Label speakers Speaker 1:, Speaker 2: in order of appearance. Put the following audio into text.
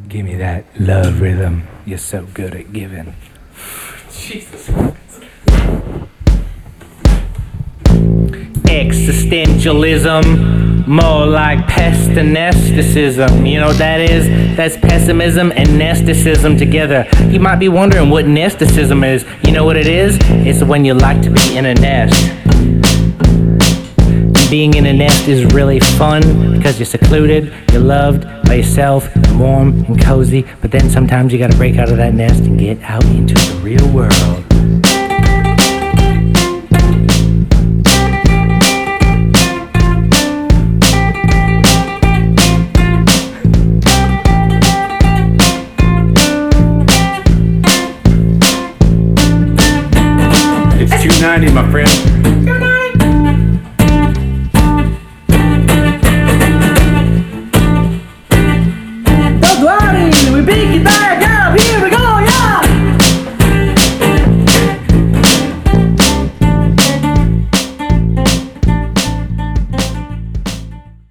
Speaker 1: Give me that love rhythm. You're so good at giving.
Speaker 2: Jesus.
Speaker 1: Existentialism, more like pessimism. You know what that is? That's pessimism and nesticism together. You might be wondering what nesticism is. You know what it is? It's when you like to be in a nest. Being in a nest is really fun because you're secluded, you're loved by yourself, warm and cozy, but then sometimes you gotta break out of that nest and get out into the real world.
Speaker 2: It's 290, my friend.